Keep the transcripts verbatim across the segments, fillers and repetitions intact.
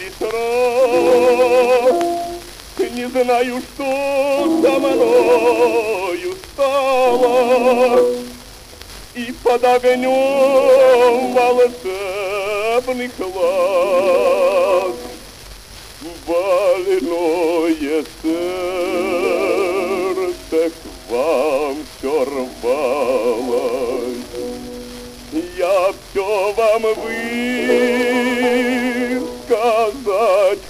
срок. Не знаю, что со мною стало, и под огнем волшебных глаз больное сердце к вам все рвалось. Я все вам высказать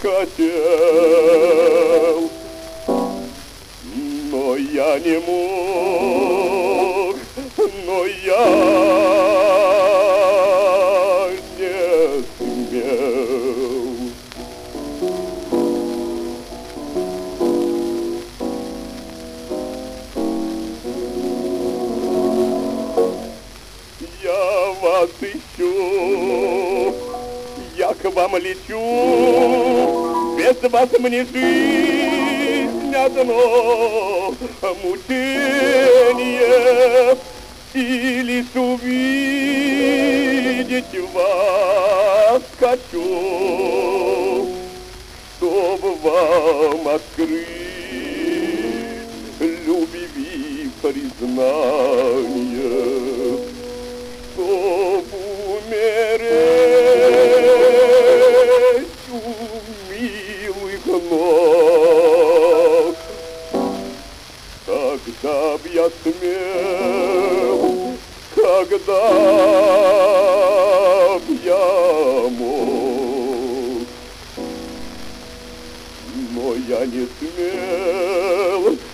хотел, но я не мог, но я не смел. Я вас ищу, я к вам лечу, без вас мне жизнь одно мучение, и лишь увидеть вас хочу, чтоб вам открыть любви признание, чтоб умереть у милых ног. Когда б я смел, когда б я мог, но я не смел.